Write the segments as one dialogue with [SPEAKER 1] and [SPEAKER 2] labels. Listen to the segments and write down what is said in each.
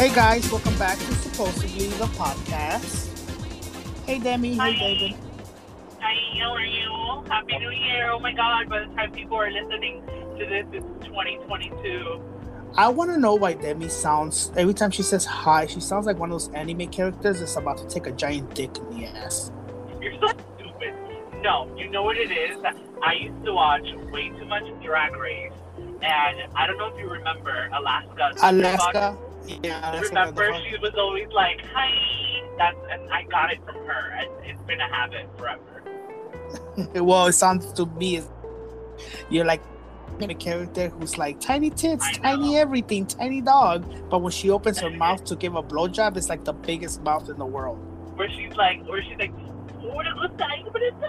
[SPEAKER 1] Hey guys, welcome back to Supposedly the podcast. Hey Demi, hey
[SPEAKER 2] Hi.
[SPEAKER 1] David.
[SPEAKER 2] Hi, how are you? Happy New Year. Oh my God, by the time people are listening to this, it's 2022.
[SPEAKER 1] I want to know why Demi sounds, every time she says hi, she sounds like one of those anime characters that's about to take a giant dick in the ass.
[SPEAKER 2] You're so stupid. No, you know what it is? I used to watch way too much Drag Race. And I don't know if you remember Alaska.
[SPEAKER 1] Alaska? Yeah, that's
[SPEAKER 2] Remember, she was always like, hi. And I got it from her. And it's been a habit forever.
[SPEAKER 1] Well, it sounds to me as you're like a character who's like tiny tits, tiny everything, tiny dog. But when she opens her mouth to give a blowjob, it's like the biggest mouth in the world.
[SPEAKER 2] Where she's like, what it looks like, but it's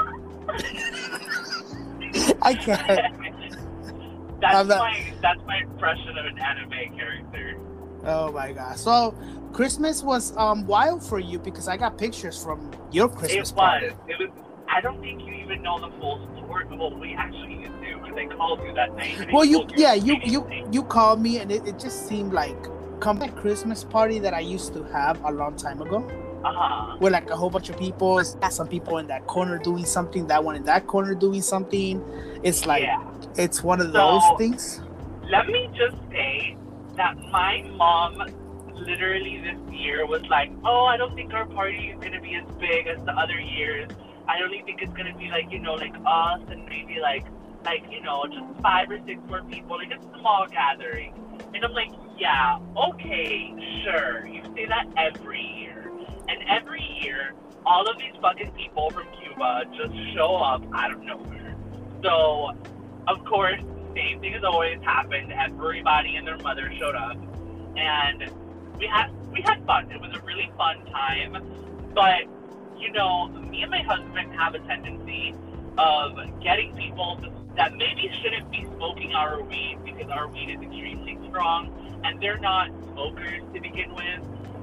[SPEAKER 2] a
[SPEAKER 1] I can't.
[SPEAKER 2] That's my impression of an anime character.
[SPEAKER 1] Oh my god! So Christmas was wild for you because I got pictures from your Christmas party.
[SPEAKER 2] It was. I don't think you even know the full story. Well, we actually used to, but they called you that night.
[SPEAKER 1] Well, you called me, and it just seemed like that Christmas party that I used to have a long time ago. With like a whole bunch of people, some people in that corner doing something, that one in that corner doing something. It's like it's one of those things.
[SPEAKER 2] Let me just say that my mom literally this year was like, oh, I don't think our party is going to be as big as the other years. I only think it's going to be like, like us and maybe like, just 5 or 6 more people, like a small gathering. And I'm like, yeah, okay, sure. You say that every year. And every year, all of these fucking people from Cuba just show up out of nowhere. So, of course, same thing has always happened. Everybody and their mother showed up, and we had fun. It was a really fun time. But me and my husband have a tendency of getting people that maybe shouldn't be smoking our weed because our weed is extremely strong, and they're not smokers to begin with.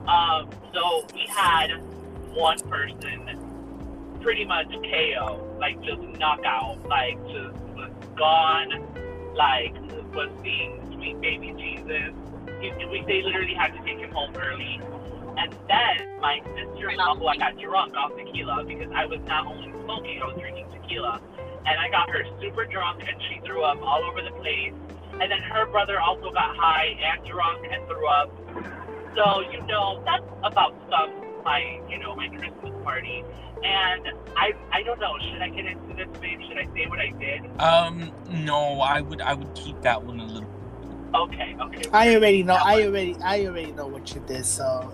[SPEAKER 2] So we had one person pretty much KO, like just knockout, like just was gone. Like, was seeing sweet baby Jesus. They literally had to take him home early. And then my sister-in-law, who I got drunk off tequila, because I was not only smoking, I was drinking tequila. And I got her super drunk, and she threw up all over the place. And then her brother also got high and drunk and threw up. So, that's about my Christmas party. And I don't know, should I get into this, babe? Should I say what I did?
[SPEAKER 3] No, I would keep that one a little.
[SPEAKER 2] Okay.
[SPEAKER 1] I already know what you did, so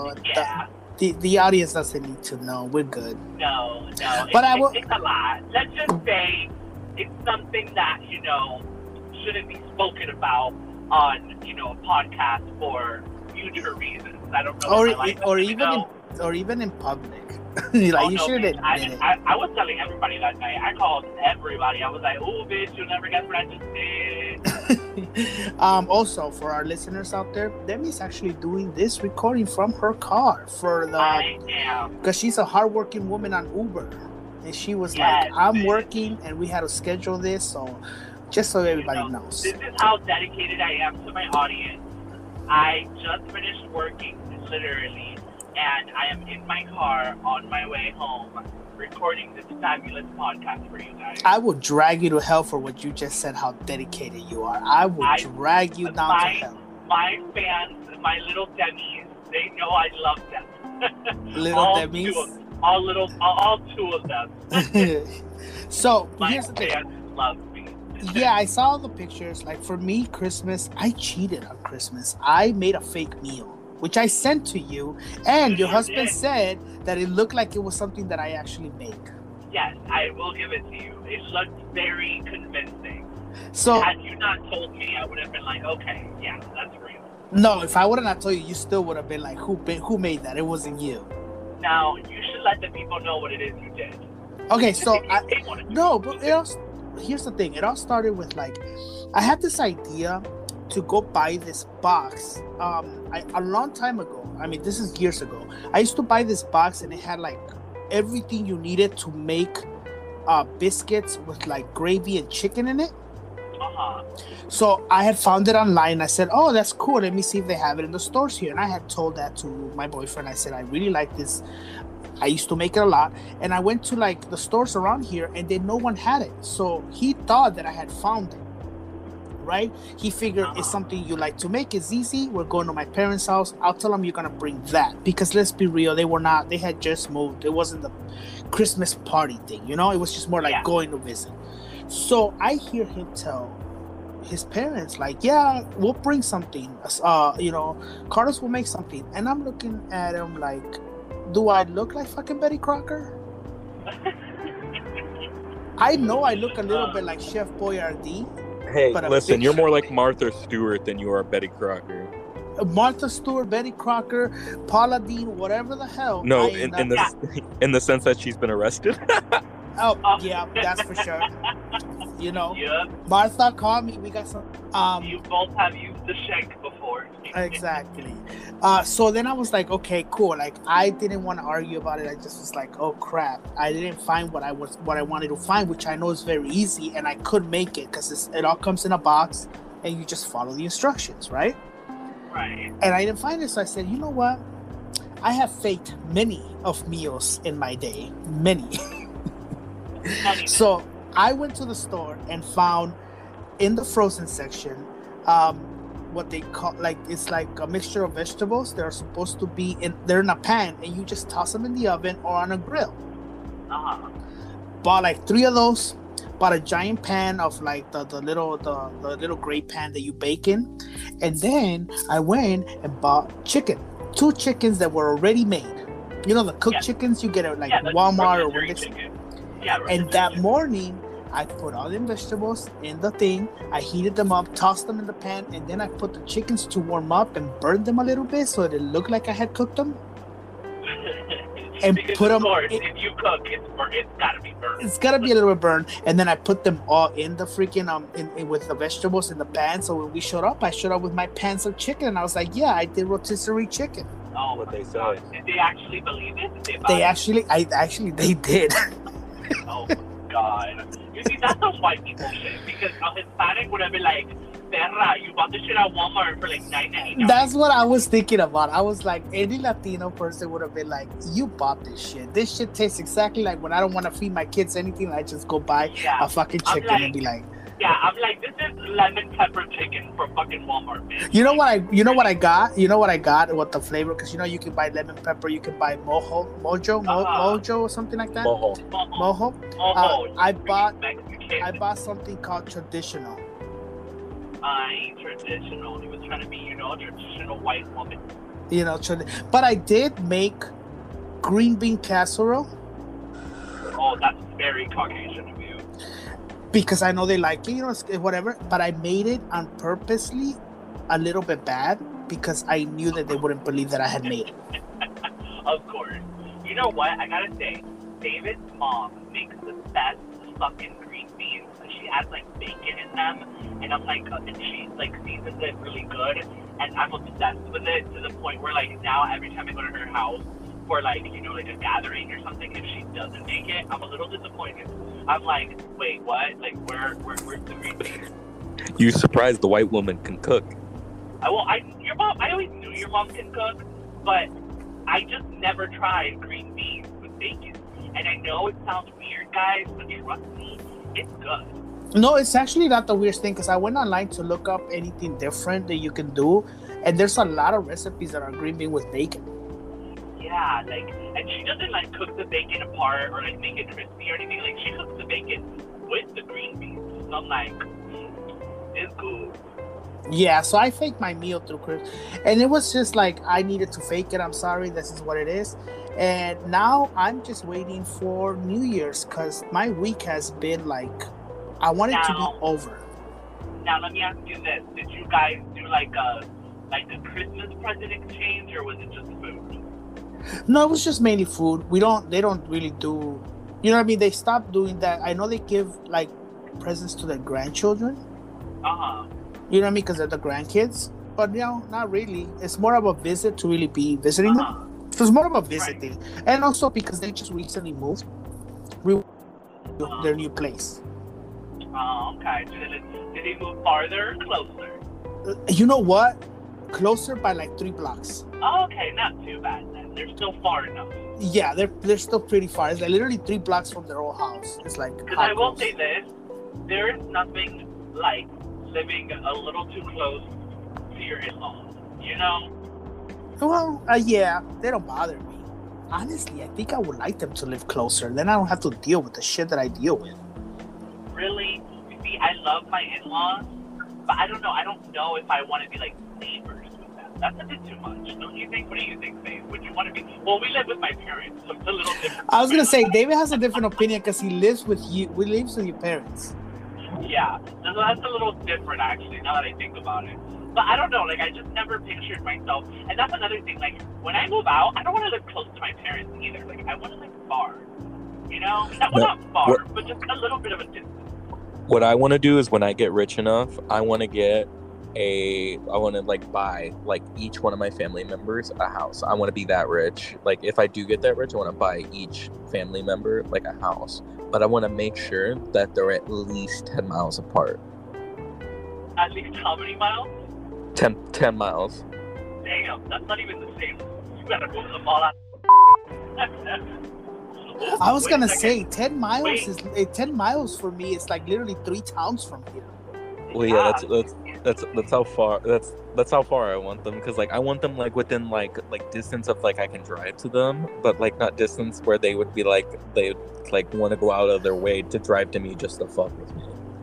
[SPEAKER 1] the audience doesn't need to know. We're good.
[SPEAKER 2] No.
[SPEAKER 1] But
[SPEAKER 2] it's a lot. Let's just say it's something that shouldn't be spoken about on a podcast for future reasons. I don't know.
[SPEAKER 1] Or even in public. You shouldn't admit it.
[SPEAKER 2] I was telling everybody that night. I called everybody. I was like, "Oh, bitch, you'll never guess what I just did."
[SPEAKER 1] Also, for our listeners out there, Demi's actually doing this recording from her car because she's a hardworking woman on Uber, and she was like, "I'm working, and we had to schedule this." So, just so everybody knows,
[SPEAKER 2] this is how dedicated I am to my audience. I just finished working, literally. And I am in my car on my way home recording this fabulous podcast for you guys.
[SPEAKER 1] I will drag you to hell for what you just said, how dedicated you are. I will drag you down to hell.
[SPEAKER 2] My fans, my little Demis, they know I love them.
[SPEAKER 1] Little Demis?
[SPEAKER 2] All 2 of them.
[SPEAKER 1] So,
[SPEAKER 2] here's
[SPEAKER 1] the thing.
[SPEAKER 2] My fans love me.
[SPEAKER 1] Yeah, I saw the pictures. Like, for me, Christmas, I cheated on Christmas. I made a fake meal, which I sent to you, and your husband said that it looked like it was something that I actually make.
[SPEAKER 2] Yes, I will give it to you. It looked very convincing.
[SPEAKER 1] So,
[SPEAKER 2] had you not told me, I would have been like, okay, yeah, that's real.
[SPEAKER 1] No, if I would have not told you, you still would have been like, who made that? It wasn't you.
[SPEAKER 2] Now, you should let the people know what it is you did.
[SPEAKER 1] Okay, so here's the thing. It all started with I had this idea to go buy this box. A long time ago. I mean, this is years ago. I used to buy this box, and it had everything you needed to make biscuits with gravy and chicken in it. So I had found it online. I said, "Oh, that's cool. Let me see if they have it in the stores here." And I had told that to my boyfriend. I said, "I really like this. I used to make it a lot." And I went to like the stores around here, and then no one had it. So he thought that I had found it. Right? He figured it's something you like to make. It's easy. We're going to my parents' house. I'll tell them you're gonna bring that, because let's be real, they had just moved. It wasn't the Christmas party thing, you know. It was just more like going to visit. So I hear him tell his parents, like, "Yeah, we'll bring something. You know, Carlos will make something." And I'm looking at him like, do I look like fucking Betty Crocker? I know I look a little bit like Chef Boyardee.
[SPEAKER 4] Hey, listen, you're more like Martha Stewart than you are Betty Crocker.
[SPEAKER 1] Martha Stewart, Betty Crocker, Paula Deen, whatever the hell.
[SPEAKER 4] No, in the sense that she's been arrested.
[SPEAKER 1] Oh, yeah, that's for sure. You know, Martha, call me. We got some.
[SPEAKER 2] You both have used the shank before.
[SPEAKER 1] Exactly. So then I was like, okay, cool. Like, I didn't want to argue about it. I just was like, oh crap, I didn't find what I wanted to find, which I know is very easy, and I could make it because it all comes in a box, and you just follow the instructions, right?
[SPEAKER 2] Right.
[SPEAKER 1] And I didn't find it, so I said, you know what? I have faked many of meals in my day, many. So I went to the store and found in the frozen section what they call, like, it's like a mixture of vegetables. They're supposed to be they're in a pan, and you just toss them in the oven or on a grill. Bought like 3 of those. Bought a giant pan of like the little gray pan that you bake in, and then I went and bought 2 chickens that were already made. You know, the cooked chickens you get at like Walmart or where. And that morning, I put all the vegetables in the thing. I heated them up, tossed them in the pan, and then I put the chickens to warm up and burned them a little bit so that it looked like I had cooked them. And
[SPEAKER 2] because
[SPEAKER 1] put them.
[SPEAKER 2] Of course, if you cook, it's gotta be burned.
[SPEAKER 1] It's gotta be a little bit burned, and then I put them all in the freaking in with the vegetables in the pan. So when we showed up, I showed up with my pans of chicken, and I was like, "Yeah, I did rotisserie chicken."
[SPEAKER 2] Oh,
[SPEAKER 4] what they say?
[SPEAKER 2] Did they actually believe it? Did
[SPEAKER 1] They did.
[SPEAKER 2] Oh my god! You see, that's some white people shit. Because a Hispanic would have been like, "Perra, you bought this shit at Walmart for like $9.99."
[SPEAKER 1] That's what I was thinking about. I was like, any Latino person would have been like, "You bought this shit. This shit tastes exactly like when I don't want to feed my kids anything. I just go buy a fucking chicken and be like."
[SPEAKER 2] Yeah, I'm like, this is lemon pepper chicken from fucking Walmart, man.
[SPEAKER 1] You know what I got? What the flavor? Because you know you can buy lemon pepper, you can buy mojo or something like that. Mojo. I bought something called traditional.
[SPEAKER 2] Traditional. He was trying to be, a traditional white woman.
[SPEAKER 1] But I did make green bean casserole.
[SPEAKER 2] Oh, that's very Caucasian of you.
[SPEAKER 1] Because I know they like it, whatever. But I made it on purposely a little bit bad because I knew that they wouldn't believe that I had made it.
[SPEAKER 2] Of course. You know what? I gotta say, David's mom makes the best fucking green beans. She adds like bacon in them, and I'm like, and she like seasons it really good, and I'm obsessed with it to the point where like now every time I go to her house for like like a gathering or something, if she doesn't make it, I'm a little disappointed. I'm like, wait, what? Like, where's the green beans?
[SPEAKER 4] You surprised the white woman can cook.
[SPEAKER 2] I always knew your mom can cook, but I just never tried green beans with bacon. And I know it sounds weird, guys, but trust me, it's good.
[SPEAKER 1] No, it's actually not the weirdest thing because I went online to look up anything different that you can do, and there's a lot of recipes that are green bean with bacon.
[SPEAKER 2] Yeah, and she doesn't cook the bacon apart or make it crispy or anything. Like, she cooks the bacon with the green beans. So I'm like, it's good.
[SPEAKER 1] Yeah, so I faked my meal through Christmas, and it was just like I needed to fake it. I'm sorry, this is what it is. And now I'm just waiting for New Year's because my week has been I want it to be over.
[SPEAKER 2] Now let me ask you this: did you guys do a Christmas present exchange, or was it just food?
[SPEAKER 1] No, it was just mainly food. They don't really do, you know what I mean? They stopped doing that. I know they give presents to their grandchildren. You know what I mean? Because they're the grandkids. But not really. It's more of a visit to really be visiting them. So it's more of a visiting. Right. And also because they just recently moved their new place.
[SPEAKER 2] Okay. Okay. Did they move farther or closer?
[SPEAKER 1] You know what? Closer by like 3 blocks.
[SPEAKER 2] Oh, okay, not too bad then. They're still far enough.
[SPEAKER 1] Yeah, they're still pretty far. It's like literally 3 blocks from their old house. It's like.
[SPEAKER 2] Because I will say this, there is nothing like living a little too close to your in-laws. You know?
[SPEAKER 1] Well, yeah, they don't bother me. Honestly, I think I would like them to live closer. Then I don't have to deal with the shit that I deal with.
[SPEAKER 2] Really? You see, I love my in-laws, but I don't know. I don't know if I want to be like neighbors with them. That's a bit too much, don't you think? What do you think, Faith? Would you want to be? Well, we live with my parents, so it's a little different.
[SPEAKER 1] I was gonna say David has a different opinion because he lives with you. We lives with your parents.
[SPEAKER 2] Yeah, so that's a little different actually. Now that I think about it. But I don't know, like, I just never pictured myself. And that's another thing, like, when I move out, I don't want to live close to my parents either. Like, I want to live far, you know? Not far, but just a little bit of a distance.
[SPEAKER 4] What I want to do is when I get rich enough, I want to like, buy, like, each one of my family members a house. I want to be that rich. Like, if I do get that rich, I want to buy each family member, like, a house. But I want to make sure that they're at least 10 miles apart.
[SPEAKER 2] At least how many miles?
[SPEAKER 4] 10 miles.
[SPEAKER 2] Damn, that's not even the same. You gotta move the ball out.
[SPEAKER 1] I was gonna say 10 miles is 10 miles for me. It's like literally 3 towns from here.
[SPEAKER 4] Well, yeah, that's how far. That's how far I want them, because like I want them like within like distance of like I can drive to them, but like not distance where they would be like they like want to go out of their way to drive to me just to fuck with me.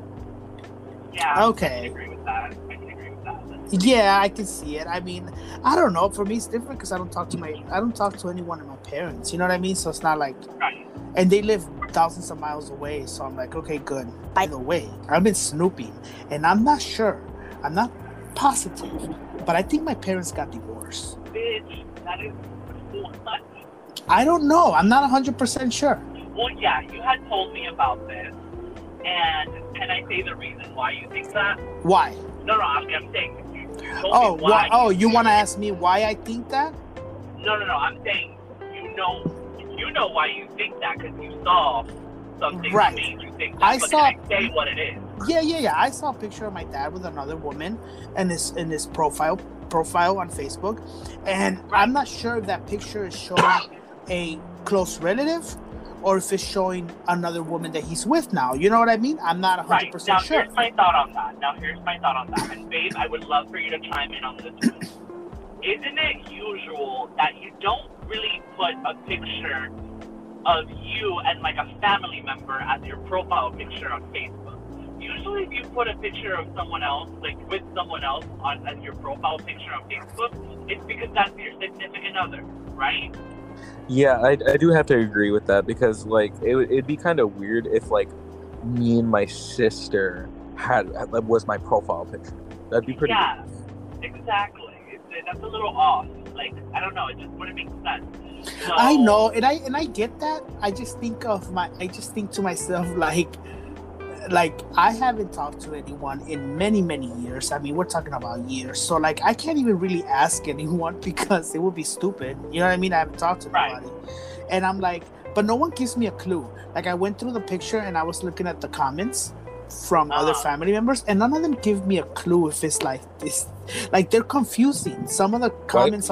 [SPEAKER 2] Yeah.
[SPEAKER 1] Okay.
[SPEAKER 2] I can agree with that.
[SPEAKER 1] Yeah, I can see it. I mean, I don't know. For me, it's different because I don't talk to anyone of my parents. You know what I mean? So it's not like,
[SPEAKER 2] right.
[SPEAKER 1] And they live thousands of miles away. So I'm like, okay, good. By the way, I've been snooping, and I'm not sure. I'm not positive, but I think my parents got divorced.
[SPEAKER 2] Bitch, that is what?
[SPEAKER 1] I don't know. I'm not 100% sure.
[SPEAKER 2] Well, yeah, you had told me about this, and can I say the reason why you think that?
[SPEAKER 1] Why?
[SPEAKER 2] No, I'm saying.
[SPEAKER 1] You want to ask me why I think that?
[SPEAKER 2] No. I'm saying you know why you think that because you saw something that made you think that. Can I say what it is?
[SPEAKER 1] Yeah. I saw a picture of my dad with another woman in his profile on Facebook, and I'm not sure if that picture is showing a close relative or if it's showing another woman that he's with now. You know what I mean? I'm not 100%
[SPEAKER 2] now,
[SPEAKER 1] sure.
[SPEAKER 2] Here's my thought on that. And babe, I would love for you to chime in on this one. Isn't it usual that you don't really put a picture of you and like a family member as your profile picture on Facebook? Usually if you put a picture of someone else, like with someone else as your profile picture on Facebook, it's because that's your significant other, right?
[SPEAKER 4] Yeah, I do have to agree with that, because like it'd be kind of weird if like me and my sister was my profile picture. That'd be pretty.
[SPEAKER 2] Yeah, exactly. That's a little off. Like, I don't know, it just wouldn't make sense. So,
[SPEAKER 1] I know, and I get that. I just think to myself like I haven't talked to anyone in many, many years. I mean, we're talking about years. So like I can't even really ask anyone because it would be stupid. You know what I mean? I haven't talked to nobody. And I'm like, but no one gives me a clue. Like I went through the picture and I was looking at the comments from other family members, and none of them give me a clue if it's like this. Like they're confusing. Some of the comments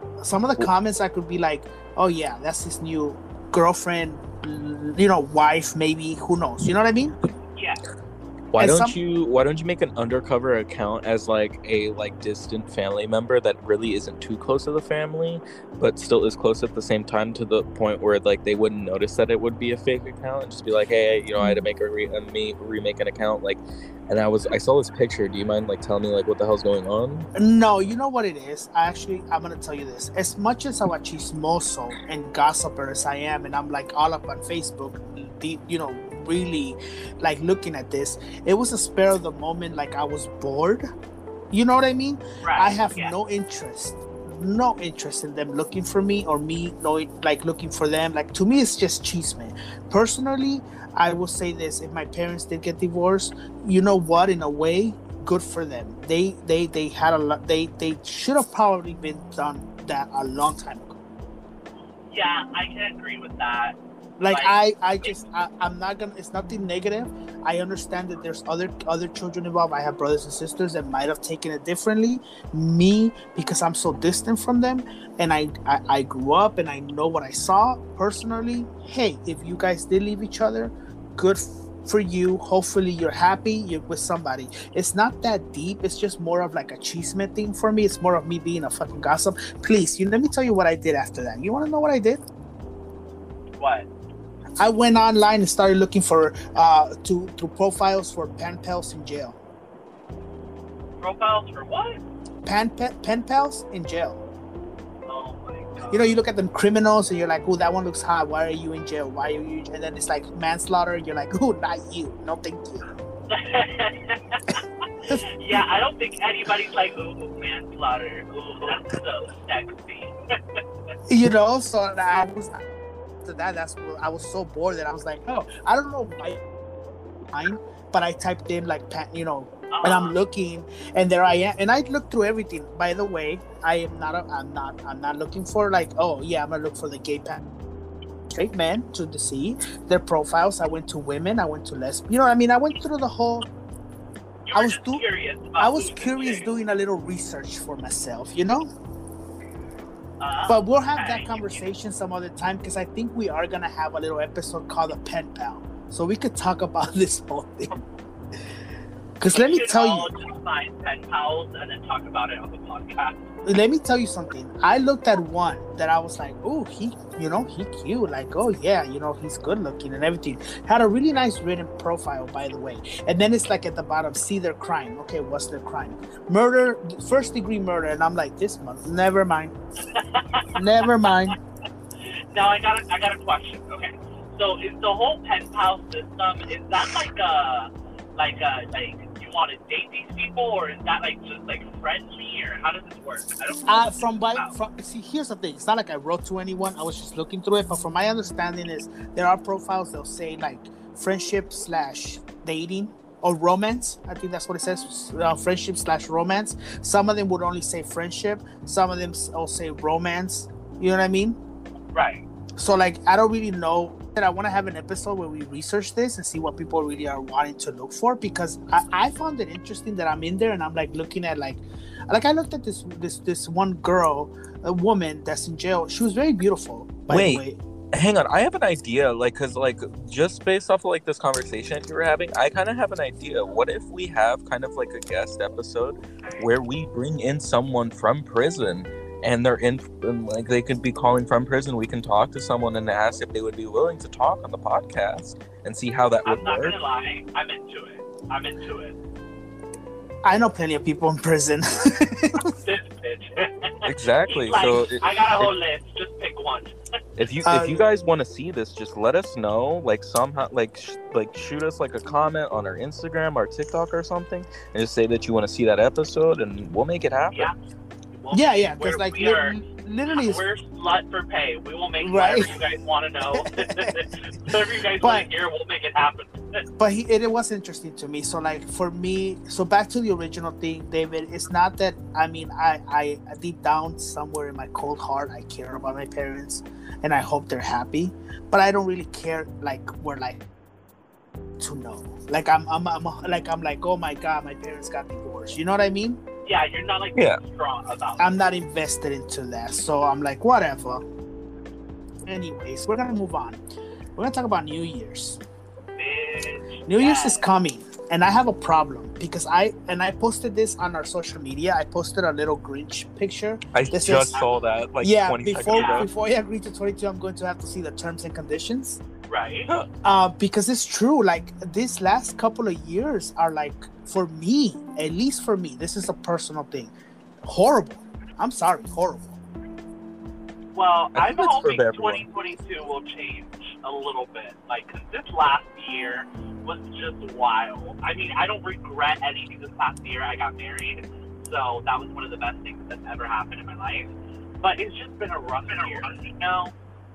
[SPEAKER 1] I could be like, oh yeah, that's his new girlfriend, wife, maybe, who knows? You know what I mean?
[SPEAKER 2] Yeah.
[SPEAKER 4] Why don't you make an undercover account as like a distant family member that really isn't too close to the family, but still is close at the same time, to the point where like they wouldn't notice that it would be a fake account, and just be like, hey, I had to make remake an account, like, and I saw this picture. Do you mind like telling me like what the hell's going on?
[SPEAKER 1] No, you know what it is. I'm gonna tell you this. As much as a chismoso and gossiper as I am, and I'm like all up on Facebook, really like looking at this, it was a spur of the moment. Like I was bored. You know what I mean?
[SPEAKER 2] Right.
[SPEAKER 1] I have no interest in them looking for me, or me looking for them. Like to me, it's just chisme. Personally, I will say this: if my parents did get divorced, you know what? In a way, good for them. They had a lot. They should have probably been done that a long time ago.
[SPEAKER 2] Yeah, I can agree with that.
[SPEAKER 1] Like I'm not gonna. It's nothing negative. I understand that there's other children involved. I have brothers and sisters that might have taken it differently. Me, because I'm so distant from them, and I grew up and I know what I saw personally. Hey, if you guys did leave each other, good for you. Hopefully you're happy. You're with somebody. It's not that deep. It's just more of like a chisme thing for me. It's more of me being a fucking gossip. Please, let me tell you what I did after that. You want to know what I did?
[SPEAKER 2] What?
[SPEAKER 1] I went online and started looking for through profiles for pen pals in jail.
[SPEAKER 2] Profiles for what?
[SPEAKER 1] Pen pals in jail.
[SPEAKER 2] Oh my god.
[SPEAKER 1] You look at them criminals and you're like, oh, that one looks hot. Why are you in jail? Why are you? And then it's like manslaughter. You're like, oh, not you. No, thank you.
[SPEAKER 2] Yeah, I don't think anybody's like, ooh, manslaughter. Ooh, that's so sexy.
[SPEAKER 1] So I was. I was so bored that I was like, oh, I don't know why, but I typed in like, and I'm looking, and there I am, and I looked through everything. By the way, I'm not looking for like, oh yeah, I'm gonna look for the gay straight men to see their profiles. I went to women, I went to lesbians. You know what I mean? I went through the whole. I was curious doing a little research for myself, But we'll have that conversation some other time because I think we are gonna have a little episode called a pen pal, so we could talk about this whole thing. Because let me tell you,
[SPEAKER 2] just find pen pals and then talk about it on the podcast.
[SPEAKER 1] Let me tell you something. I looked at one that I was like, oh, he cute. Like, oh yeah, he's good looking and everything. Had a really nice written profile, by the way. And then it's like at the bottom, see their crime. Okay, what's their crime? Murder, first degree murder. And I'm like, this month, never mind. Never mind.
[SPEAKER 2] Now I got a question. Okay, so is the whole pen pal system, is that like you want to date these people, or is that like just like friendly, or how does this work? I don't know.
[SPEAKER 1] See, here's the thing. It's not like I wrote to anyone. I was just looking through it, but from my understanding is there are profiles that'll say like friendship/dating or romance. I think that's what it says. Friendship/romance. Some of them would only say friendship. Some of them will say romance. You know what I mean?
[SPEAKER 2] Right.
[SPEAKER 1] So like I don't really know. I want to have an episode where we research this and see what people really are wanting to look for, because I found it interesting that I'm in there and I'm like looking at like I looked at this one girl, a woman that's in jail. She was very beautiful, by the way.
[SPEAKER 4] Hang on, I have an idea, because just based off of like this conversation you were having, I kind of have an idea. What if we have kind of like a guest episode where we bring in someone from prison? And they're like they could be calling from prison. We can talk to someone and ask if they would be willing to talk on the podcast and see how that would work.
[SPEAKER 2] I'm not gonna lie, I'm into it.
[SPEAKER 1] I know plenty of people in prison.
[SPEAKER 2] This bitch.
[SPEAKER 4] Exactly.
[SPEAKER 2] Like,
[SPEAKER 4] so
[SPEAKER 2] I got a whole list. Just pick one.
[SPEAKER 4] If you guys want to see this, just let us know. Like somehow, shoot us like a comment on our Instagram or TikTok or something, and just say that you want to see that episode, and we'll make it happen.
[SPEAKER 2] Yeah.
[SPEAKER 1] Yeah, because like literally,
[SPEAKER 2] we're slut for pay. We will make whatever you guys want to know. Whatever you guys want to hear, we'll make it happen.
[SPEAKER 1] But it was interesting to me. So like for me, so back to the original thing, David. It's not that I deep down somewhere in my cold heart, I care about my parents, and I hope they're happy. But I don't really care. Like we're like to know. Like I'm like, oh my god, my parents got divorced. You know what I mean?
[SPEAKER 2] Yeah, you're not like strong about it.
[SPEAKER 1] I'm not invested into that, so I'm like, whatever. Anyways, we're gonna move on. We're gonna talk about New Year's. New Year's is coming, and I have a problem because I posted this on our social media. I posted a little Grinch picture.
[SPEAKER 4] I just saw that. Like,
[SPEAKER 1] yeah,
[SPEAKER 4] 20 seconds ago.
[SPEAKER 1] Before I agree to 22, I'm going to have to see the terms and conditions.
[SPEAKER 2] Right.
[SPEAKER 1] Because it's true. Like these last couple of years are like, for me, at least for me, this is a personal thing. Horrible. I'm sorry, horrible.
[SPEAKER 2] Well, I'm hoping 2022 will change a little bit. Like, cause this last year was just wild. I mean, I don't regret anything this past year. I got married, so that was one of the best things that's ever happened in my life. But it's just been a rough year, you know?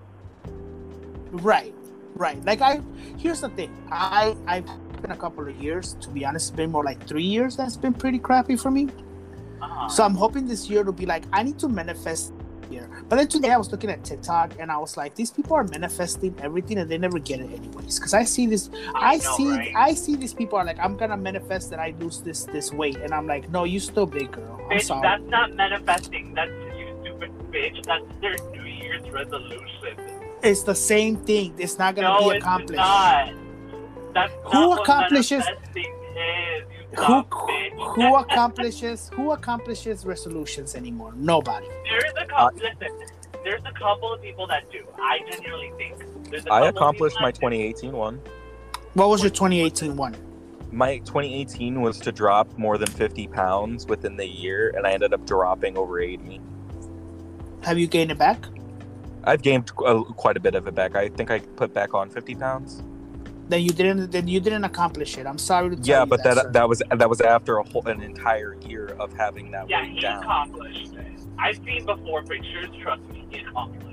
[SPEAKER 1] Right. Like here's the thing. I've been a couple of years, to be honest. It's been more like 3 years that's been pretty crappy for me. So I'm hoping this year to be like, I need to manifest here. But then today I was looking at TikTok and I was like, these people are manifesting everything and they never get it anyways. Because I see this, I see these people are like, I'm gonna manifest that I lose this weight, and I'm like, no, you still big, girl. I'm
[SPEAKER 2] bitch,
[SPEAKER 1] sorry.
[SPEAKER 2] that's not manifesting. That's you stupid bitch. That's their New Year's resolution.
[SPEAKER 1] It's the same thing. It's not gonna be accomplished.
[SPEAKER 2] Not. That's
[SPEAKER 1] who
[SPEAKER 2] not
[SPEAKER 1] accomplishes?
[SPEAKER 2] Who
[SPEAKER 1] accomplishes resolutions anymore? Nobody.
[SPEAKER 2] There's a couple of people that do. I genuinely think.
[SPEAKER 4] I accomplished my 2018 one.
[SPEAKER 1] What was your 2018 one?
[SPEAKER 4] My 2018 was to drop more than 50 pounds within the year, and I ended up dropping over 80.
[SPEAKER 1] Have you gained it back?
[SPEAKER 4] I've gained quite a bit of it back. I think I put back on 50 pounds.
[SPEAKER 1] Then you didn't accomplish it. I'm sorry to tell you.
[SPEAKER 4] Yeah, but that was after an entire year of having that
[SPEAKER 2] weight
[SPEAKER 4] down.
[SPEAKER 2] Yeah, he accomplished it. I've seen before pictures. Trust me, he accomplished.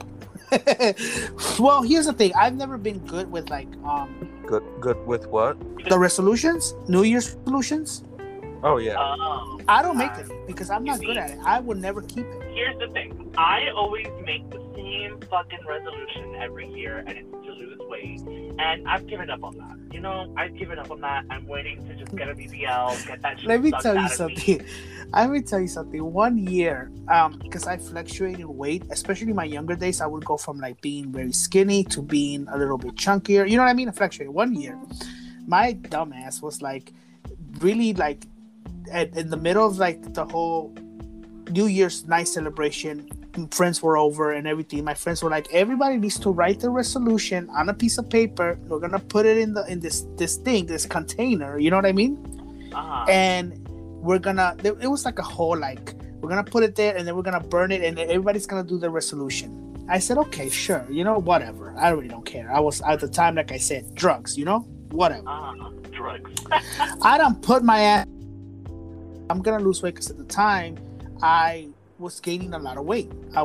[SPEAKER 1] Well, here's the thing. I've never been good with
[SPEAKER 4] Good with what?
[SPEAKER 1] The resolutions, New Year's resolutions.
[SPEAKER 4] Oh yeah.
[SPEAKER 1] I don't make it because I'm not good at it. I would never keep it.
[SPEAKER 2] Here's the thing. I always make the same fucking resolution every year, and it's to lose weight. And I've given up on that. You know, I've given up on that. I'm waiting to just get a BBL, get that shit.
[SPEAKER 1] Let me tell you something. Let me tell you something. 1 year, because I fluctuated in weight, especially in my younger days, I would go from like being very skinny to being a little bit chunkier. You know what I mean? I fluctuated. 1 year, my dumbass was like really like in the middle of like the whole New Year's night celebration. Friends were over and everything. My friends were like, everybody needs to write the resolution on a piece of paper. We're gonna put it in this container. You know what I mean? And we're gonna. It was like a whole like we're gonna put it there and then we're gonna burn it and then everybody's gonna do the resolution. I said, okay, sure. You know, whatever. I really don't care. I was at the time, like I said, drugs. You know, whatever.
[SPEAKER 2] Drugs.
[SPEAKER 1] I don't put my ass. I'm gonna lose weight because at the time I was gaining a lot of weight. I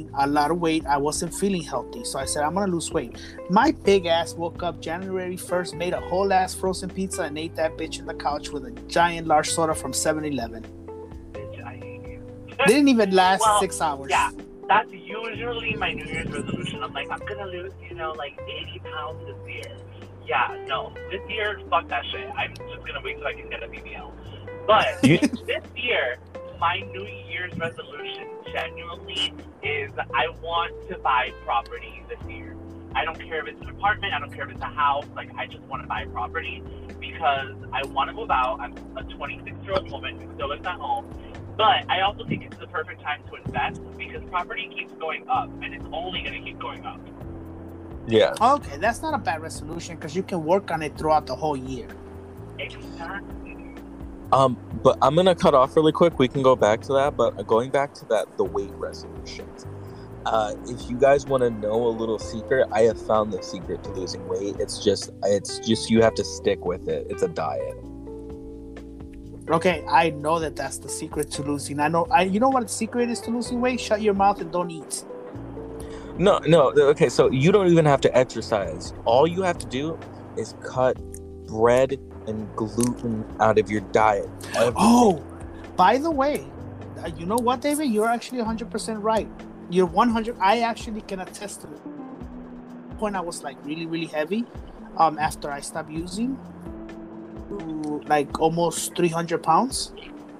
[SPEAKER 1] wasn't feeling healthy. So I said, I'm going to lose weight. My big ass woke up January 1st, made a whole ass frozen pizza and ate that bitch in the couch with a giant large soda from 7-Eleven.
[SPEAKER 2] Bitch, I hate you.
[SPEAKER 1] Didn't even last 6 hours.
[SPEAKER 2] Yeah, that's usually my New Year's resolution. I'm like, I'm going to lose, like 80 pounds this year. Yeah, no. This year, fuck that shit. I'm just going to wait till I can get a BBL. But this year, my New Year's resolution genuinely is I want to buy property this year. I don't care if it's an apartment, I don't care if it's a house, like I just want to buy property because I want to move out. I'm a 26-year-old woman who still lives at home, but I also think it's the perfect time to invest because property keeps going up and it's only going to keep going up.
[SPEAKER 4] Yeah.
[SPEAKER 1] Okay, that's not a bad resolution because you can work on it throughout the whole year.
[SPEAKER 2] Exactly.
[SPEAKER 4] But I'm gonna cut off really quick. We can go back to that, but going back to that, the weight resolutions. If you guys want to know a little secret, I have found the secret to losing weight. It's just you have to stick with it. It's a diet.
[SPEAKER 1] Okay, I know that's the secret to losing. You know what the secret is to losing weight? Shut your mouth and don't eat.
[SPEAKER 4] No. Okay, so you don't even have to exercise. All you have to do is cut bread and gluten out of your diet.
[SPEAKER 1] Oh, by the way, you know what, David? You're actually 100% right. You're 100. I actually can attest to it. When I was like really, really heavy, after I stopped using, like almost 300 pounds,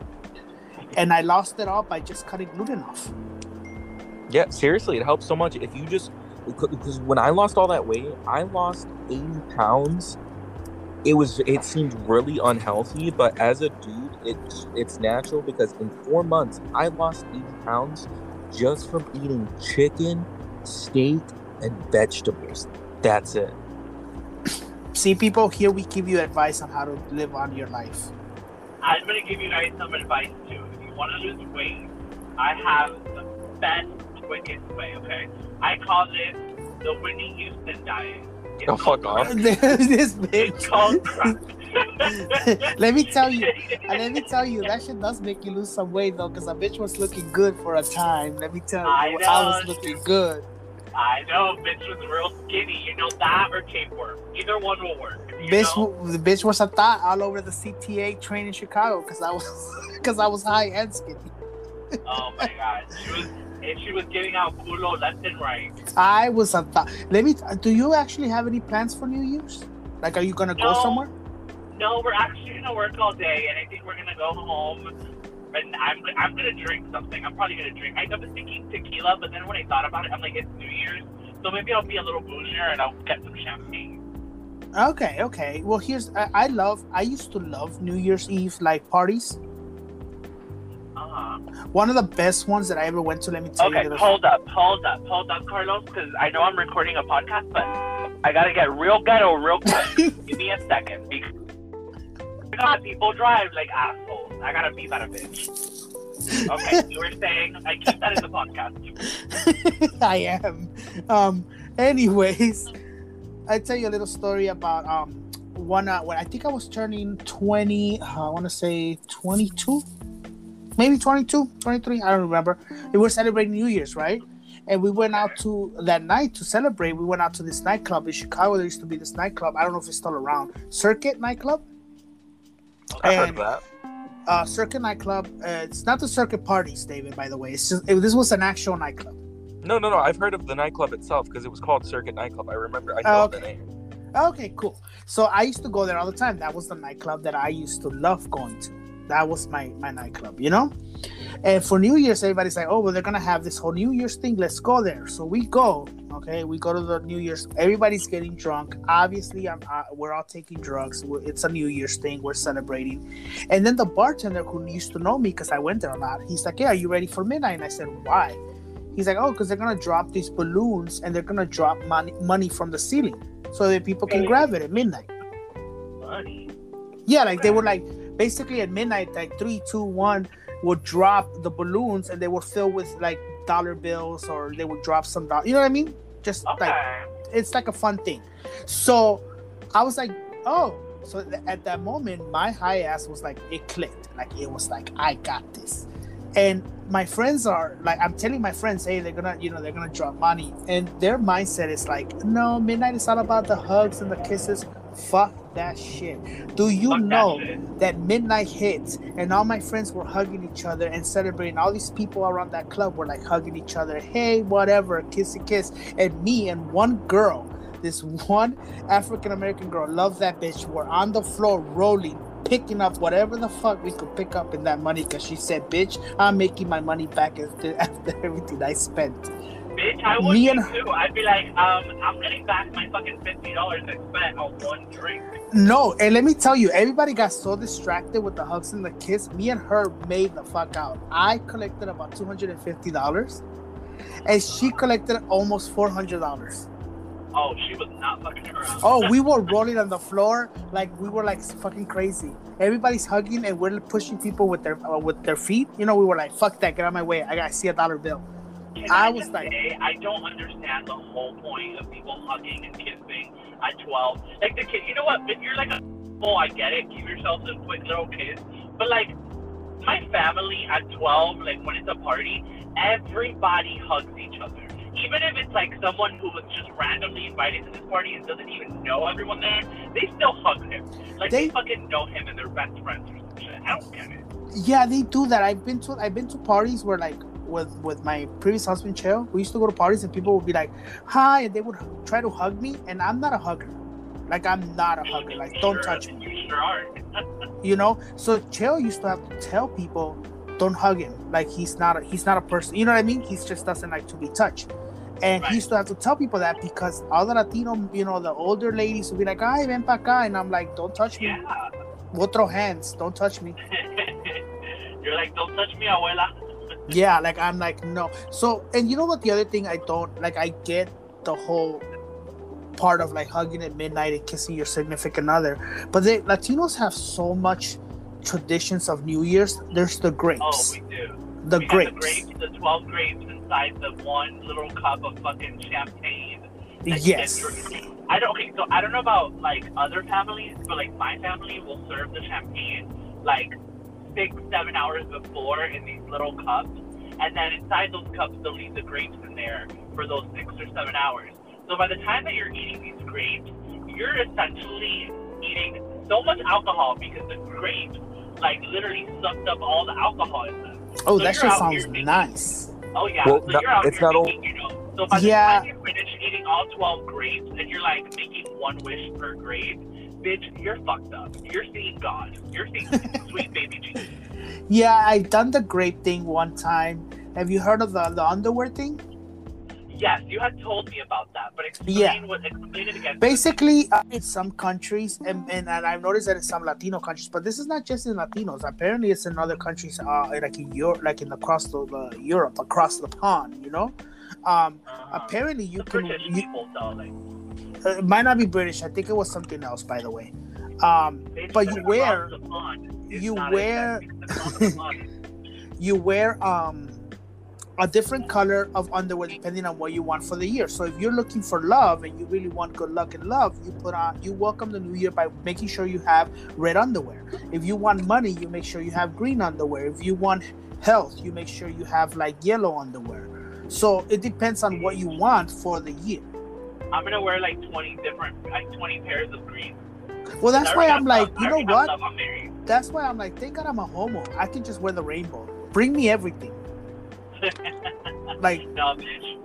[SPEAKER 1] and I lost it all by just cutting gluten off.
[SPEAKER 4] Yeah, seriously, it helps so much. If you just, because when I lost all that weight, I lost 80 pounds. It seemed really unhealthy, but as a dude, it's natural because in 4 months I lost 80 pounds just from eating chicken, steak, and vegetables. That's it.
[SPEAKER 1] See, people, here we give you advice on how to live on your life.
[SPEAKER 2] I'm gonna give you guys some advice too. If you want to lose weight, I have the best, quickest way. Okay, I call it the Whitney Houston diet.
[SPEAKER 4] Fuck off.
[SPEAKER 1] This bitch.
[SPEAKER 2] It's called crack.
[SPEAKER 1] Let me tell you, that shit does make you lose some weight though, because a bitch was looking good for a time. Let me tell you, I was looking good.
[SPEAKER 2] I know, bitch was real skinny. You know that or tapeworm. Either one will work.
[SPEAKER 1] The bitch was a thought all over the CTA train in Chicago because I was high and skinny.
[SPEAKER 2] Oh my god, And she was giving out culo left and right.
[SPEAKER 1] I was a thought. Do you actually have any plans for New Year's? Like, are you gonna go somewhere?
[SPEAKER 2] No, we're actually gonna work all day, and I think we're gonna go home. And I'm gonna drink something. I'm probably gonna drink. I was thinking tequila, but then when I thought about it, I'm like, it's New Year's, so maybe I'll be a little bougier and I'll get some champagne.
[SPEAKER 1] Okay. Well, I used to love New Year's Eve like parties. One of the best ones that I ever went to. Let me tell you.
[SPEAKER 2] Okay, hold up, Carlos, because I know I'm recording a podcast, but I gotta get real ghetto real quick. Give me a second. Because people drive like assholes. I gotta beep at a bitch. Okay, you were saying I keep that in the podcast.
[SPEAKER 1] I am. Anyways, I tell you a little story about when I think I was turning 20. I want to say 22. Maybe 22, 23, I don't remember. We were celebrating New Year's, right? And we went out that night to celebrate. We went out to this nightclub in Chicago. There used to be this nightclub. I don't know if it's still around. Circuit nightclub.
[SPEAKER 4] I heard of that.
[SPEAKER 1] Circuit nightclub. It's not the Circuit Parties, David, by the way. It's just this was an actual nightclub.
[SPEAKER 4] No. I've heard of the nightclub itself because it was called Circuit Nightclub. I remember. I know the name.
[SPEAKER 1] Okay, cool. So I used to go there all the time. That was the nightclub that I used to love going to. That was my nightclub, you know? And for New Year's, everybody's like, oh, well, they're going to have this whole New Year's thing. Let's go there. So we go, okay? We go to the New Year's. Everybody's getting drunk. Obviously, we're all taking drugs. It's a New Year's thing. We're celebrating. And then the bartender who used to know me, because I went there a lot, he's like, yeah, are you ready for midnight? And I said, why? He's like, oh, because they're going to drop these balloons and they're going to drop money from the ceiling so that people can grab it at midnight.
[SPEAKER 2] Money?
[SPEAKER 1] Yeah, like they were like, basically at midnight, like 3, 2, 1 would drop the balloons and they would fill with like dollar bills, or they would drop some dollars. You know what I mean? Just like it's like a fun thing. So I was like, oh. So at that moment, my high ass was like, it clicked. Like it was like, I got this. And my friends are like, I'm telling my friends, hey, they're gonna drop money, and their mindset is like, no, midnight is all about the hugs and the kisses. Fuck that shit. Do you know that midnight hits and all my friends were hugging each other and celebrating? All these people around that club were like hugging each other. Hey, whatever, kissy kiss. And me and one girl, this one African American girl, love that bitch. We're on the floor rolling, picking up whatever the fuck we could pick up in that money, because she said, bitch, I'm making my money back after everything I spent.
[SPEAKER 2] Bitch, I would be too. I'd be like, I'm getting back my fucking $50 I spent on one drink.
[SPEAKER 1] No, and let me tell you, everybody got so distracted with the hugs and the kiss. Me and her made the fuck out. I collected about $250, and she collected almost $400.
[SPEAKER 2] Oh, she was not fucking around.
[SPEAKER 1] Oh, we were rolling on the floor like we were like fucking crazy. Everybody's hugging and we're pushing people with their feet. You know, we were like, fuck that, get out of my way. I see a dollar bill.
[SPEAKER 2] I was like, I don't understand the whole point of people hugging and kissing at 12. Like the kid, you know what? If you're like I get it. Give yourself a quick little kiss. But like my family at 12, like when it's a party, everybody hugs each other. Even if it's like someone who was just randomly invited to this party and doesn't even know everyone there, they still hug him. Like they fucking know him and they're best friends or some shit. I don't get it.
[SPEAKER 1] Yeah, they do that. I've been to parties where like with my previous husband Cheo, we used to go to parties and people would be like, hi, and they would try to hug me, and I'm not a hugger. Like I'm not a hugger. Like don't touch me.
[SPEAKER 2] You sure are.
[SPEAKER 1] You know? So Cheo used to have to tell people, don't hug him. Like he's not a person. You know what I mean? He just doesn't like to be touched. And he used to have to tell people that because all the Latino, you know, the older ladies would be like, ay, ven pa acá. And I'm like, don't touch me.
[SPEAKER 2] Yeah.
[SPEAKER 1] We'll throw hands. Don't touch me.
[SPEAKER 2] You're like, don't touch me, abuela.
[SPEAKER 1] Yeah, like I'm like, no. So, and you know what, the other thing I don't like, I get the whole part of like hugging at midnight and kissing your significant other, but the Latinos have so much traditions of New Year's. There's the grapes.
[SPEAKER 2] Oh, we do.
[SPEAKER 1] The grapes.
[SPEAKER 2] The grapes, the 12 grapes inside the one little cup of fucking champagne.
[SPEAKER 1] Yes.
[SPEAKER 2] I don't know about like other families, but like my family will serve the champagne like 6-7 hours before in these little cups, and then inside those cups they'll leave the grapes in there for those 6 or 7 hours. So by the time that you're eating these grapes, you're essentially eating so much alcohol because the grapes like literally sucked up all the alcohol in them.
[SPEAKER 1] Oh, so that shit sounds nice.
[SPEAKER 2] Oh yeah,
[SPEAKER 4] Well,
[SPEAKER 2] so you're out
[SPEAKER 4] it's
[SPEAKER 2] here
[SPEAKER 4] not
[SPEAKER 2] making, so by the time you finish eating all 12 grapes and you're like making one wish per grape, bitch, you're fucked up. You're seeing God. You're seeing sweet baby Jesus.
[SPEAKER 1] Yeah, I've done the grape thing one time. Have you heard of the underwear thing?
[SPEAKER 2] Yes, you had told me about that, but explain it again.
[SPEAKER 1] Basically, in some countries, and I've noticed that in some Latino countries, but this is not just in Latinos. Apparently, it's in other countries, like in Europe, like in across the Europe, across the pond. You know, apparently you can.
[SPEAKER 2] British people, darling.
[SPEAKER 1] It might not be British. I think it was something else, by the way. But you wear a different color of underwear depending on what you want for the year. So if you're looking for love and you really want good luck and love, you welcome the new year by making sure you have red underwear. If you want money, you make sure you have green underwear. If you want health, you make sure you have like yellow underwear. So it depends on what you want for the year.
[SPEAKER 2] I'm gonna wear like 20 pairs of green.
[SPEAKER 1] Well, that's why I'm like, you know what?
[SPEAKER 2] I'm married.
[SPEAKER 1] That's why I'm like, thank God I'm a homo. I can just wear the rainbow. Bring me everything. Like,
[SPEAKER 2] no, bitch.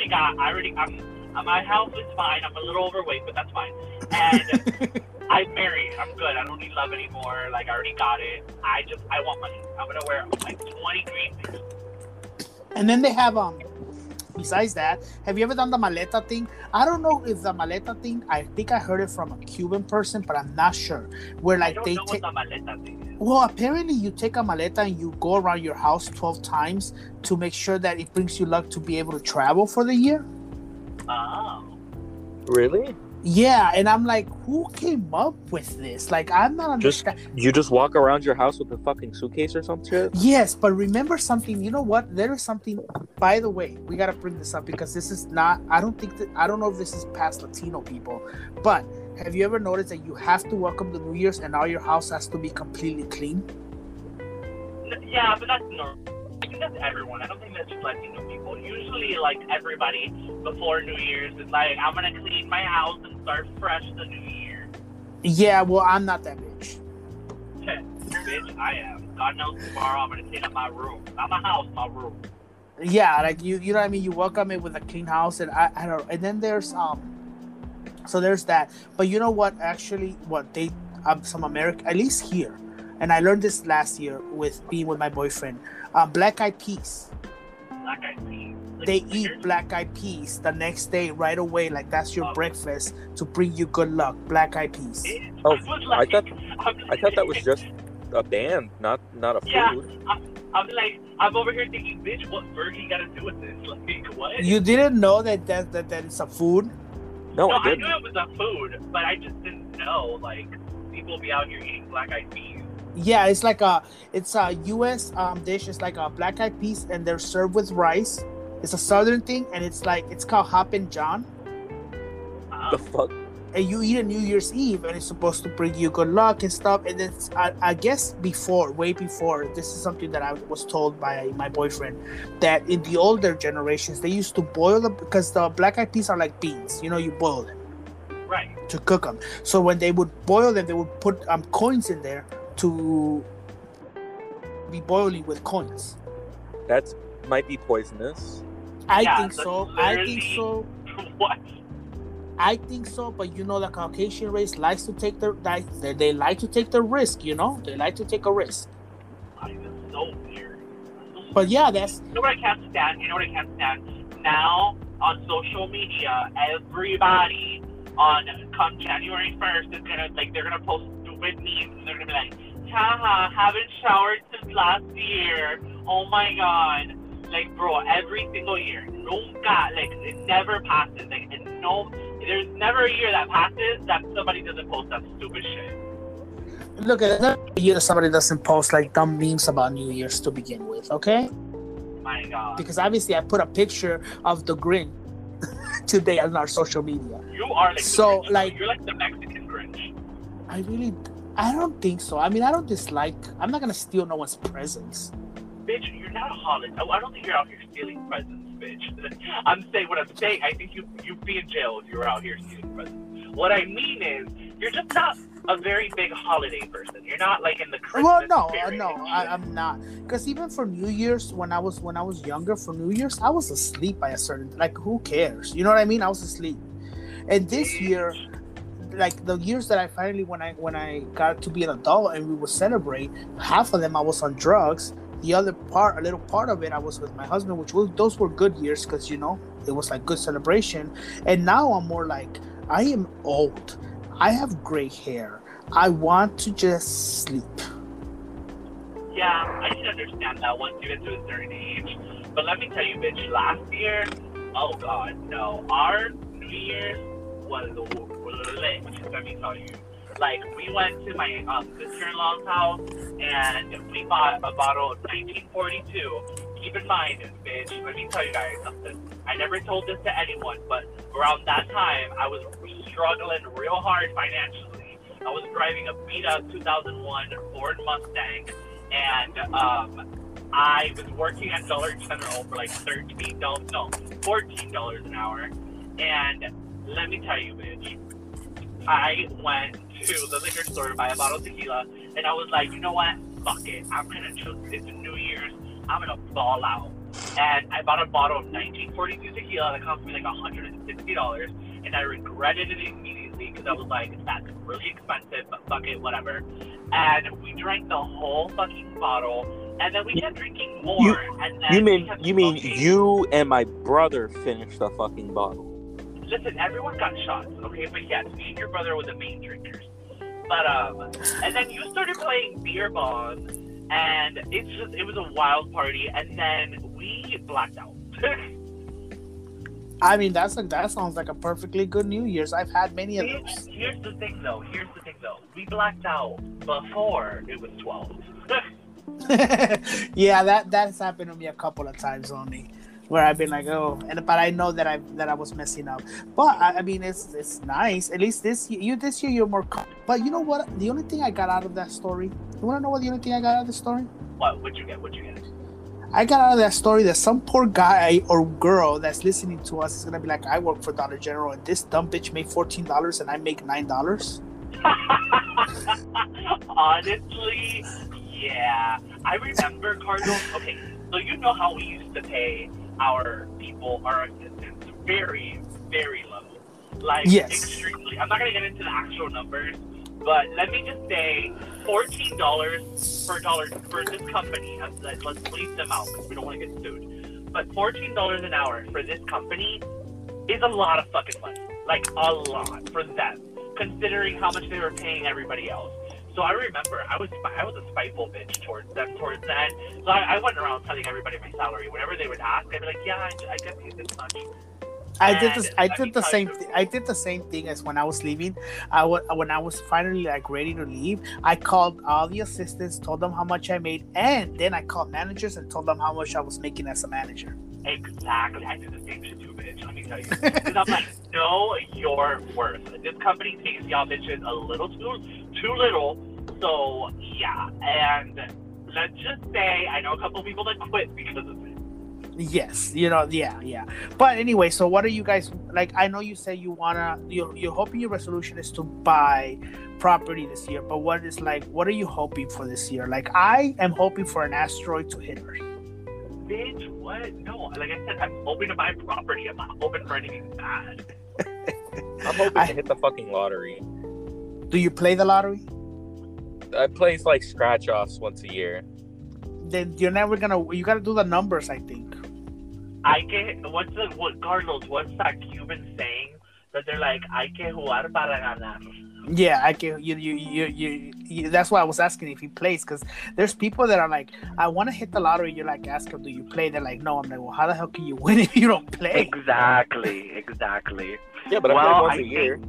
[SPEAKER 2] My house is fine. I'm a little overweight, but that's fine. And I'm married. I'm good. I don't need love anymore. Like, I already got it. I want money. I'm gonna wear like 20 green things.
[SPEAKER 1] And then they have besides that, have you ever done the maleta thing? I don't know if the maleta thing, I think I heard it from a Cuban person, but I'm not sure. Where like
[SPEAKER 2] I don't know what the maleta thing is.
[SPEAKER 1] Well, apparently you take a maleta and you go around your house 12 times to make sure that it brings you luck to be able to travel for the year.
[SPEAKER 2] Oh.
[SPEAKER 4] Really?
[SPEAKER 1] Yeah, and I'm like, who came up with this? Like, I'm not understanding.
[SPEAKER 4] You just walk around your house with a fucking suitcase or some shit?
[SPEAKER 1] Yes, but remember something. You know what? There is something. By the way, we gotta bring this up because this is not. I don't know if this is past Latino people, but have you ever noticed that you have to welcome the New Year's and now your house has to be completely clean?
[SPEAKER 2] Yeah, but that's normal. I think that's everyone. I don't think that's just Latino people. Usually, like, everybody before New Year's is like, I'm gonna clean my house and start fresh the New Year.
[SPEAKER 1] Yeah, well, I'm not that bitch.
[SPEAKER 2] Bitch, I am. God knows tomorrow I'm gonna clean up my room. Not my house, my room.
[SPEAKER 1] Yeah, like, you know what I mean? You welcome it with a clean house, and I don't know. And then there's, so there's that. But you know what? Actually, some American, at least here, and I learned this last year with being with my boyfriend, black eyed peas.
[SPEAKER 2] Black eyed peas? Like,
[SPEAKER 1] they eat black eyed peas the next day right away. Like, that's your breakfast to bring you good luck. Black eyed peas.
[SPEAKER 4] Oh, I thought that was just a band, not a food.
[SPEAKER 2] Yeah, I'm over here thinking, bitch, what virgin got to do with this? Like, what?
[SPEAKER 1] You didn't know that it's a food?
[SPEAKER 2] No, I knew it was a food, but I just didn't know, like, people be out here eating black eyed peas.
[SPEAKER 1] Yeah, it's a U.S. dish. It's like a black eyed peas, and they're served with rice. It's a southern thing, and it's called Hoppin' John.
[SPEAKER 4] The fuck?
[SPEAKER 1] And you eat it New Year's Eve, and it's supposed to bring you good luck and stuff. And then I guess way before, this is something that I was told by my boyfriend, that in the older generations they used to boil them because the black eyed peas are like beans. You know, you boil them,
[SPEAKER 2] right,
[SPEAKER 1] to cook them. So when they would boil them, they would put coins in there to be boiling with coins.
[SPEAKER 4] That might be poisonous.
[SPEAKER 1] I think so.
[SPEAKER 2] What?
[SPEAKER 1] I think so, but you know, the Caucasian race likes to take they like to take the risk. You know, they like to take a risk.
[SPEAKER 2] That's so weird.
[SPEAKER 1] But yeah, that's.
[SPEAKER 2] You know what I can't stand? Now on social media, everybody come January 1st is they're gonna post stupid memes and they're gonna be like, haha, haven't showered since last year. Oh my god. Like, bro, every single year, nunca, like, it never passes. Like, there's never a year that passes that somebody doesn't post that stupid shit.
[SPEAKER 1] Look, it's never a year that somebody doesn't post, like, dumb memes about New Year's to begin with, okay?
[SPEAKER 2] My god.
[SPEAKER 1] Because obviously I put a picture of the Grinch today on our social media.
[SPEAKER 2] You are like
[SPEAKER 1] so,
[SPEAKER 2] the Grinch.
[SPEAKER 1] Like,
[SPEAKER 2] you're like the Mexican Grinch.
[SPEAKER 1] I don't think so. I mean, I don't dislike, I'm not going to steal no one's presents.
[SPEAKER 2] Bitch, you're not a holiday. I don't think you're out here stealing presents, bitch. I'm saying what I'm saying. I think you'd be in jail if you were out here stealing presents. What I mean is, you're just not a very big holiday person. You're not like in the Christmas.
[SPEAKER 1] Well, no, I'm not. Because even for New Year's, when I was younger, for New Year's, I was asleep by a certain, like, who cares? You know what I mean? I was asleep. And this year, like the years that I finally, when I got to be an adult and we would celebrate, half of them I was on drugs. The other part, a little part of it, I was with my husband, those were good years because, you know, it was like good celebration. And now I'm more like, I am old. I have gray hair. I want to just sleep.
[SPEAKER 2] Yeah, I can understand that once you get to a certain age. But let me tell you, bitch, last year, oh God, no. Our New Year's was lit, let me tell you. Like, we went to my sister-in-law's house, and we bought a bottle of 1942. Keep in mind, bitch, let me tell you guys something. I never told this to anyone, but around that time, I was struggling real hard financially. I was driving a beat-up 2001 Ford Mustang, and I was working at Dollar General for like $14 an hour. And let me tell you, bitch, I went to the liquor store to buy a bottle of tequila, and I was like, you know what? Fuck it. I'm gonna choose. It's New Year's. I'm gonna ball out. And I bought a bottle of 1942 tequila that cost me like $160, and I regretted it immediately because I was like, that's really expensive, but fuck it, whatever. And we drank the whole fucking bottle, and then we kept drinking more. You
[SPEAKER 4] mean you and my brother finished the fucking bottle?
[SPEAKER 2] Listen, everyone got shots, okay? But yes, me and your brother were the main drinkers. But, and then you started playing beer bong, and it was a wild party, and then we blacked out.
[SPEAKER 1] I mean, that sounds like a perfectly good New Year's. I've had many of those.
[SPEAKER 2] Here's the thing, though. We blacked out before it was 12.
[SPEAKER 1] Yeah, that's happened to me a couple of times only. Where I've been like, but I know that I was messing up. But I mean, it's nice. At least this year you're more. But you know what? The only thing I got out of that story. You want to know what the only thing I got out of the story?
[SPEAKER 2] What? What'd you get?
[SPEAKER 1] I got out of that story that some poor guy or girl that's listening to us is gonna be like, I work for Dollar General and this dumb bitch made $14 and I make $9.
[SPEAKER 2] Honestly, yeah. I remember, Cardinal. Okay, so you know how we used to pay our assistants very, very low. Like,
[SPEAKER 1] yes.
[SPEAKER 2] Extremely. I'm not going to get into the actual numbers, but let me just say $14 for this company. Let's leave them out because we don't want to get sued. But $14 an hour for this company is a lot of fucking money. Like, a lot for them, considering how much they were paying everybody else. So I remember I was a spiteful bitch towards them towards the end. So I went around telling everybody my salary. Whenever they would ask, I'd be like, yeah, I get paid this much. I did the same thing as when I was leaving. When I was finally like ready to leave, I called all the assistants, told them how much I made, and then I called managers and told them how much I was making as a manager. Exactly. I did the same shit too, bitch. Let me tell you. Because I'm like, know your worth. This company pays y'all bitches a little too little. So, yeah. And let's just say I know a couple people that quit because of it.
[SPEAKER 1] Yes. Yeah. But anyway, so what are you guys, like, I know you said you're hoping your resolution is to buy property this year, but what are you hoping for this year? Like, I am hoping for an asteroid to hit Earth.
[SPEAKER 2] Bitch, what? No, like I said, I'm hoping to buy property. I'm not hoping for anything bad.
[SPEAKER 4] I'm hoping to hit the fucking lottery.
[SPEAKER 1] Do you play the lottery?
[SPEAKER 4] I play like scratch-offs once a year.
[SPEAKER 1] Then you're never you gotta do the numbers, I think.
[SPEAKER 2] Carlos, what's that Cuban saying that they're like, hay que jugar para ganar?
[SPEAKER 1] Yeah, I can. You that's why I was asking if he plays, because there's people that are like, I want to hit the lottery. You're like, ask them, do you play? They're like, no. I'm like, well, how the hell can you win if you don't play?
[SPEAKER 2] Exactly.
[SPEAKER 4] Yeah, but I play once a year.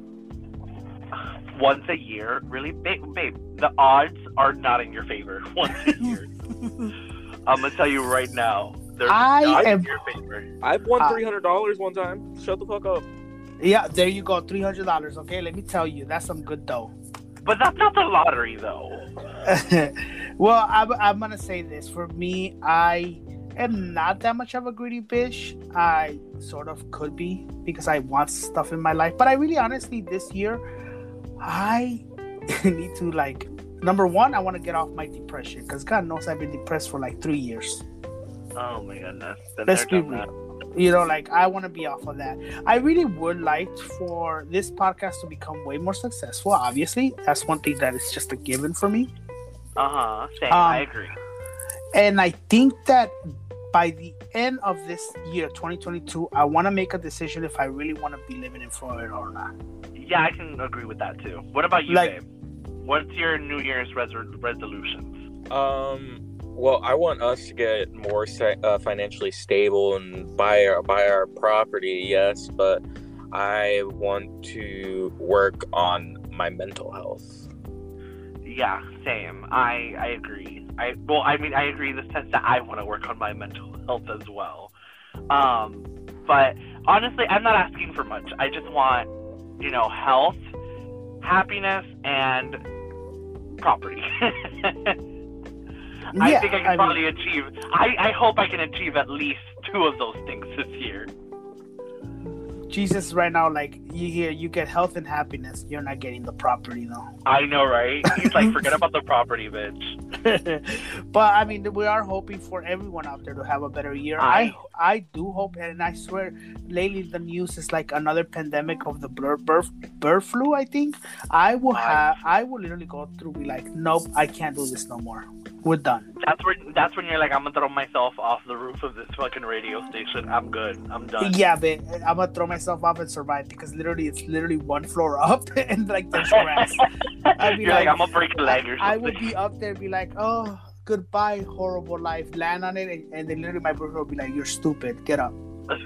[SPEAKER 2] Once a year, really, babe. The odds are not in your favor. Once a year. I'm gonna tell you right now, they're not in your favor.
[SPEAKER 4] I've won $300 one time. Shut the fuck up.
[SPEAKER 1] Yeah, there you go, $300. Okay, let me tell you, that's some good dough.
[SPEAKER 2] But that's not the lottery, though.
[SPEAKER 1] Well, I'm gonna say this. For me, I am not that much of a greedy bitch. I sort of could be because I want stuff in my life. But I really, honestly, this year, I need to like. Number one, I want to get off my depression because God knows I've been depressed for like 3 years.
[SPEAKER 2] Oh my goodness.
[SPEAKER 1] Let's be real. You know, like I want to be off of that. I really would like for this podcast to become way more successful. Obviously, that's one thing that is just a given for me.
[SPEAKER 2] Same. I agree.
[SPEAKER 1] And I think that by the end of this year, 2022, I want to make a decision if I really want to be living in Florida or not.
[SPEAKER 2] Yeah, I can agree with that too. What about you, babe? What's your New Year's resolutions?
[SPEAKER 4] Well, I want us to get more financially stable and buy our property, yes, but I want to work on my mental health.
[SPEAKER 2] Yeah, same. I agree. I agree in the sense that I want to work on my mental health as well. But honestly, I'm not asking for much. I just want, health, happiness, and property. I think I can probably achieve. I hope I can achieve at least 2 of those things this year.
[SPEAKER 1] Jesus, right now, like you get health and happiness. You're not getting the property, though.
[SPEAKER 2] I know, right? He's like, forget about the property, bitch.
[SPEAKER 1] But I mean, we are hoping for everyone out there to have a better year. I do hope, and I swear, lately the news is like another pandemic of the bird flu. I think I will literally go through, be like, nope, I can't do this no more. We're done.
[SPEAKER 2] That's when you're like, I'm gonna throw myself off the roof of this fucking radio station. I'm good. I'm done.
[SPEAKER 1] Yeah, but I'm gonna throw myself off and survive because it's literally 1 floor up and like there's grass.
[SPEAKER 2] You're like, I'm gonna break a leg or something.
[SPEAKER 1] I would be up there, be like, oh, goodbye, horrible life. Land on it, and then literally my brother would be like, you're stupid. Get up.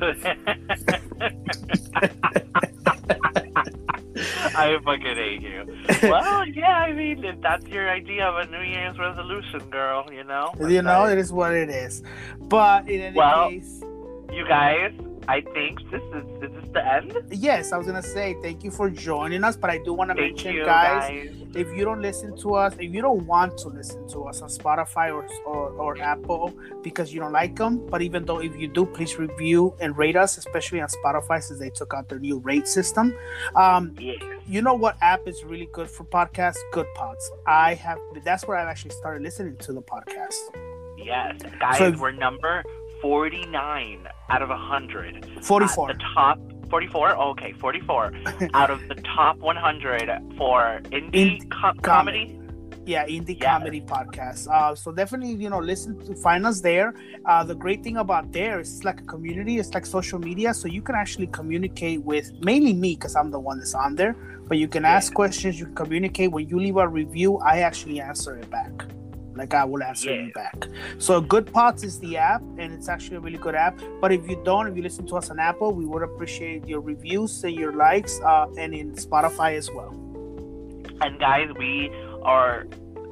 [SPEAKER 2] I fucking hate you. Well, yeah, I mean, if that's your idea of a New Year's resolution, girl,
[SPEAKER 1] it is what it is. But in any case,
[SPEAKER 2] you guys, I think is this the end?
[SPEAKER 1] Yes, I was gonna say thank you for joining us, but I do want to mention, guys, if you don't listen to us, if you don't want to listen to us on Spotify or Apple because you don't like them, but even though if you do, please review and rate us, especially on Spotify since they took out their new rate system. You know what app is really good for podcasts? Good Pods. That's where I've actually started listening to the podcast.
[SPEAKER 2] Yes, guys, we're number 49 out of 100.
[SPEAKER 1] 44.
[SPEAKER 2] The top 44? Okay, 44 out of the top 100 for indie comedy.
[SPEAKER 1] Yeah, indie comedy podcast. So definitely, find us there. The great thing about there is it's like a community. It's like social media, so you can actually communicate with mainly me because I'm the one that's on there. But you can ask questions. You can communicate. When you leave a review, I actually answer it back. Like I will answer you back. So Good Pods is the app, and it's actually a really good app. But if you listen to us on Apple, we would appreciate your reviews and your likes, and in Spotify as well.
[SPEAKER 2] And guys, we're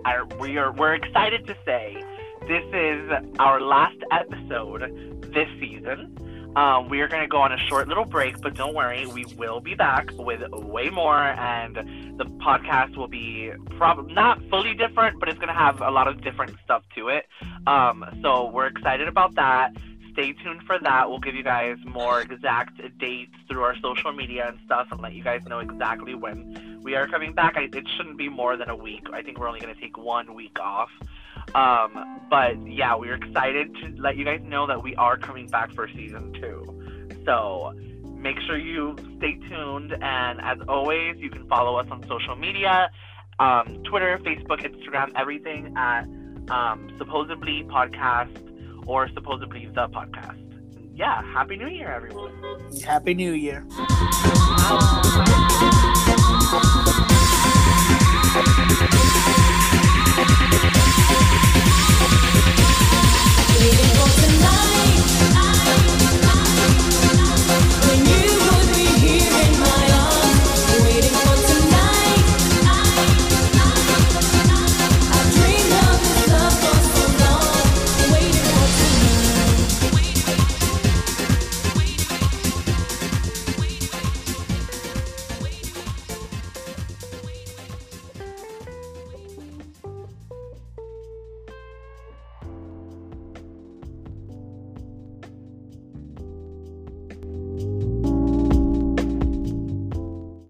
[SPEAKER 2] excited to say this is our last episode this season. We are going to go on a short little break, but don't worry, we will be back with way more, and the podcast will be probably not fully different, but it's going to have a lot of different stuff to it. So we're excited about that. Stay tuned for that. We'll give you guys more exact dates through our social media and stuff and let you guys know exactly when we are coming back. It shouldn't be more than a week. I think we're only going to take 1 week off. But yeah, we're excited to let you guys know that we are coming back for season 2. So make sure you stay tuned. And as always, you can follow us on social media, Twitter, Facebook, Instagram, everything at Supposedly Podcast or Supposedly the Podcast. Yeah, Happy New Year, everyone.
[SPEAKER 1] Happy New Year.